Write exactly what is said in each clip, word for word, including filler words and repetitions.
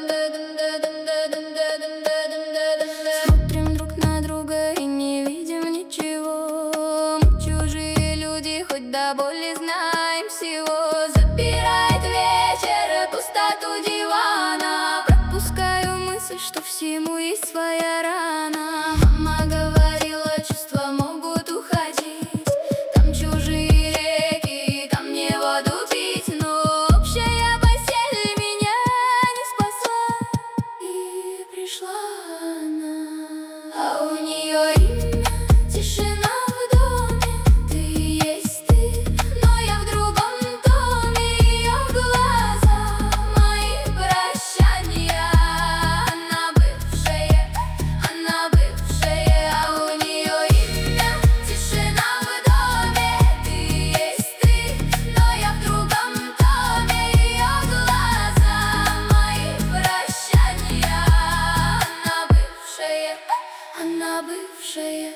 Смотрим друг на друга и не видим ничего. Мы чужие люди, хоть до боли знаем всего. Забирает вечер пустоту дивана. Пропускаю мысль, что всему есть своя рана. Мама говорила, чувства могут уходить. Там чужие реки, там не воду пить. Но общая постель меня не спасла. И пришла она, а у нее имя тишина в доме. Ты и есть ты, но я в другом доме. Ее глаза, мои прощания. Она бывшая, она бывшая, а у нее имя тишина в доме. Ты и есть ты, но я в другом доме. Ее глаза, мои прощания. Она бывшая, она бывшая.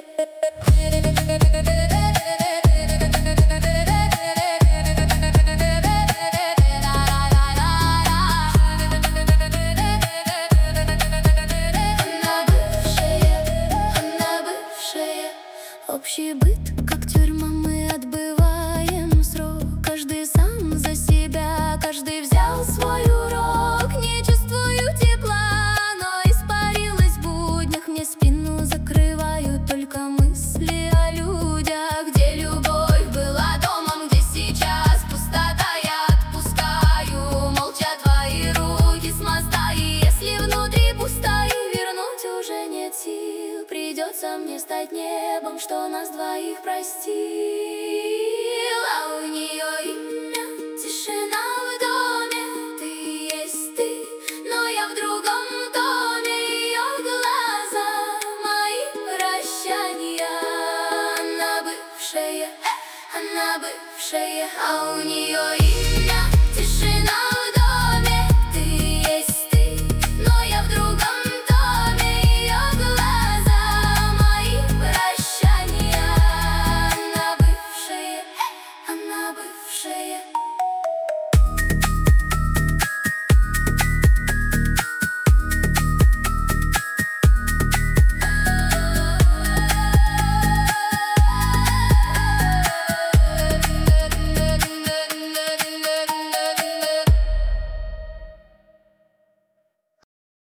Она бывшая, она бывшая. Общий быт, как тюрьма, мы отбываем срок. Каждый сам за себя, каждый взял свой урок. Не чувствую тепла, но испарилась в буднях. Мне спину закрывают только мысли о людях. Где любовь была домом, где сейчас пустота. Я отпускаю молча твои руки с моста. И если внутри пусто и вернуть уже нет сил, придется мне стать небом, что нас двоих простил. А у нее